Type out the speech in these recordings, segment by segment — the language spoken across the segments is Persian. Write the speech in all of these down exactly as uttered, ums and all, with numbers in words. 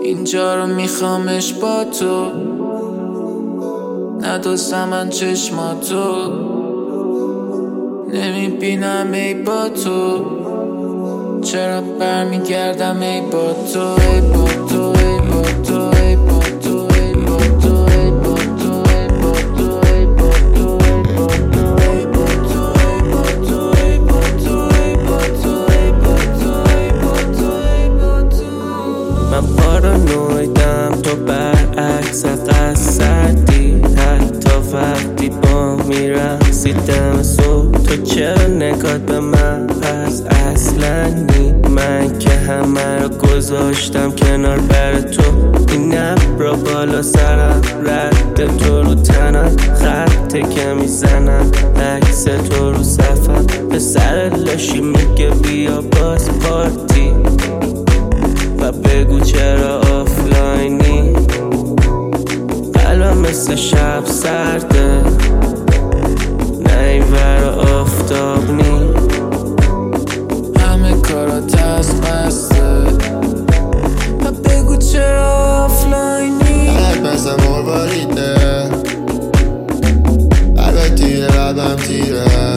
اینجا رو میخوامش با تو، ندوستم من چشماتو، نمیبینم ای با تو، چرا برمیگردم ای با تو، ای با تو، ای با تو، ای با تو، ای با تو، ای با تو، ای با تو، ای با تو، ای با تو، ای با تو، ای با تو، ای با تو، ای با تو، ای با تو، ای با تو. من پارانویدم تو برعکس قصدی، حتی وقتی با میرقصی دم صبح. تو چرا نگات به من پس اصلا نی؟ من که همه رو گذاشتم کنار بر تو. این ابرا بالا سرم، رد تو رو تنم، خطه که میزنم عکس تو رو صفم. به سر لاشی میگه بیا باز پارتی و بگو چرا آفلاینی. قلبم مثل شب سرده، نه این ور آفتاب نی. همه کارات از بسته و بگو چرا آفلاینی. قلب مثل مرباریده، قلب تیره قلبم تیره.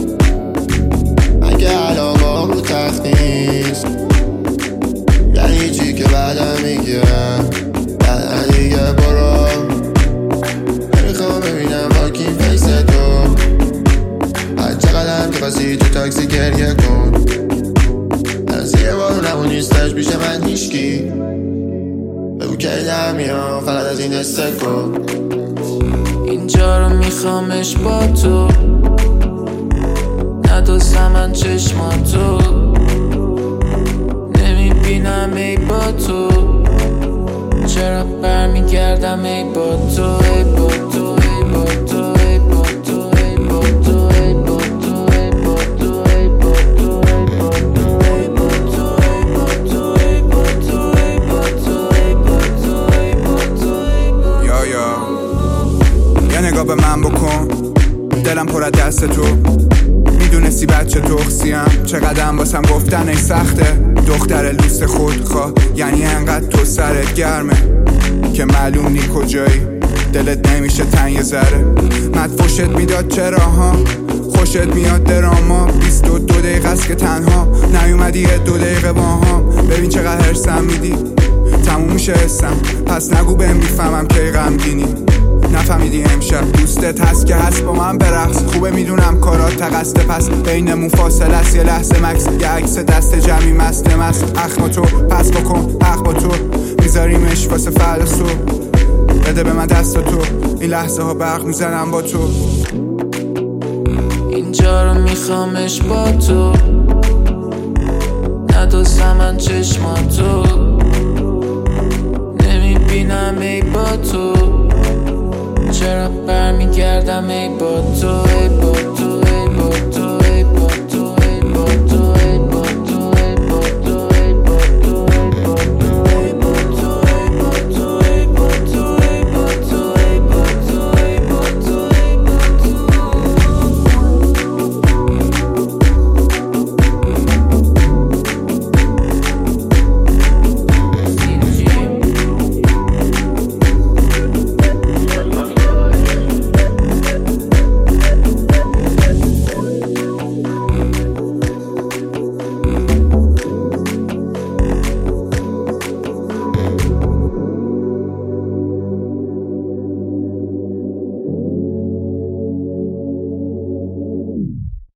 اگه علاقام رو تخت نیست یعنی چی که بعدم میگه؟ بعد دیگه برو، نمیخوام ببینم واکین فیس تو. هر چقدر هم که خواستی تو تاکسی گریه کن، الان زیر بارونم و نیستش پیش من هیشکی. بگو که در میام فقط از این استکو. اینجا رو میخوامش با تو، ندوستم من چشماتو، نمیبینم ای با تو، چرا برمیگردم ای با تو، ای با تو، ای با تو، ای با تو، ای با تو، ای با تو، ای با تو، ای با تو، ای با تو، ای با تو، ای با تو، ای با تو، ای با تو، ای با تو، ای با تو. یا یا یا نگاه به من بکن، دلم پر از دست تو. میدونستی بچه تخصیم چقدرم واسم گفتن ای سخته. دختر لوست خودخواه یعنی انقدر تو سرت گرمه که معلوم نی کجایی. دلت نمیشه تنگ یه ذره، مدفوشت میداد چرا ها؟ خوشت میاد دراما، بیست و دو دقیقه است که تنها نیومدی یه دو دقیقه با هم. ببین چقدر هرسم میدی، تموم میشه حسم، پس نگو بهم میفهمم کی غمگینی. نفهمیدی امشب دوستت هست که هست با من برقص. خوبه میدونم کارات تقصده، پس بینمون فاصله است یه لحظه مکس. یه عکس دست جمعی مسته مست، اخم تو پس بکن حق با تو، میذاریمش واسه فردا صبح. بده به من دست تو، این لحظه ها برق میزنم با تو. اینجا رو میخوامش با تو،